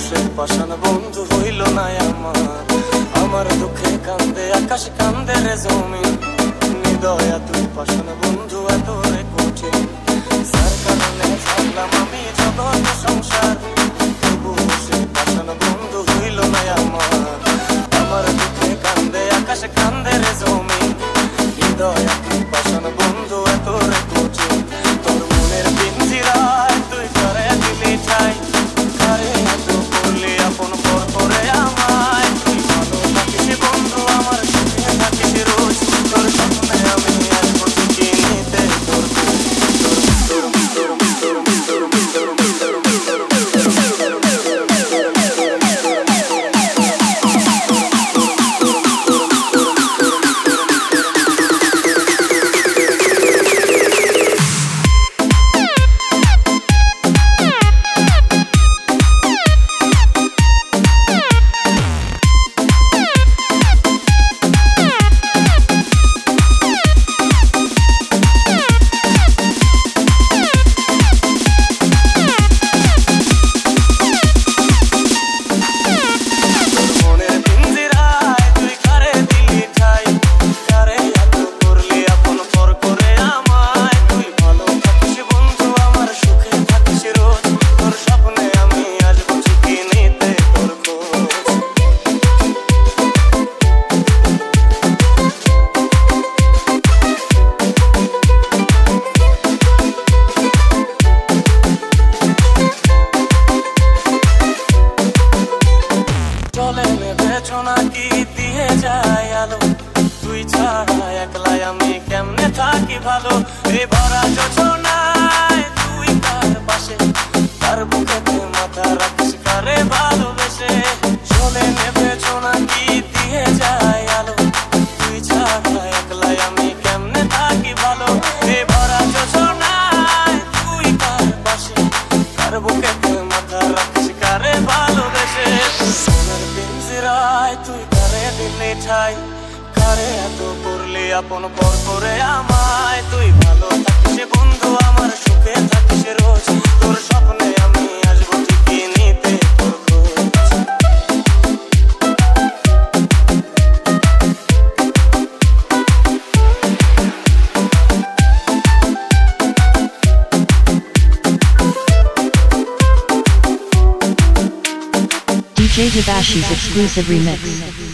সে পাষাণ বন্ধু হইল না আমার। আমার দুঃখে কান্দে আকাশ কান্দে রে জমিন, নিদয়া তুই পাষাণ বন্ধু এত রে কঠিন। যার কারণে ছাড়লাম আমি জগৎ সংসার, তবু সে পাষাণ বন্ধু হইল না আমার। আমার দুঃখে কান্দে আকাশ কান্দে রে জমিন, নিদয়া তুই পাষাণ বন্ধু এত রে কঠিন। তোর মনের পিঞ্জিরায় তুই করে দিলি ঠাই, কারে এত করলি আপন পর করে আমায়। তুই ভালো থাকিস বন্ধু আমার সুখে থাকিস রোজ, তোর স্বপ্নে আমি আসবো ঠিকই নিতে তোর নাকি দিয়ে যায় আলো। তুই ছাড়া একলাই আমি কেমনে থাকি ভালো। এই ভরা যোজনায় তুই কার পাশে, তার বুকেতে মাথা রাখিস কারে ভালোবেসে। চলে নেবেছ নাকি দিয়ে যায় আলো। তুই ছাড়া একলাই আমি কেমনে থাকি ভালো। এই ভরা যোজনায় তুই কার পাশে, তার বুকেতে মাথা রাখিস কারে ভালোবেসে। সোনার পিঞ্জিরায় তুই কারে দিলি ঠাই, কারে এত করলি আপন পর করে আমায়। তুই ভালো থাকিস বন্ধু আমার সুখে থাকিস রোজ, তোর স্বপ্নে আমি আসবো ঠিকই নিতে তোর খোঁজ। DJ Devashi's exclusive remix.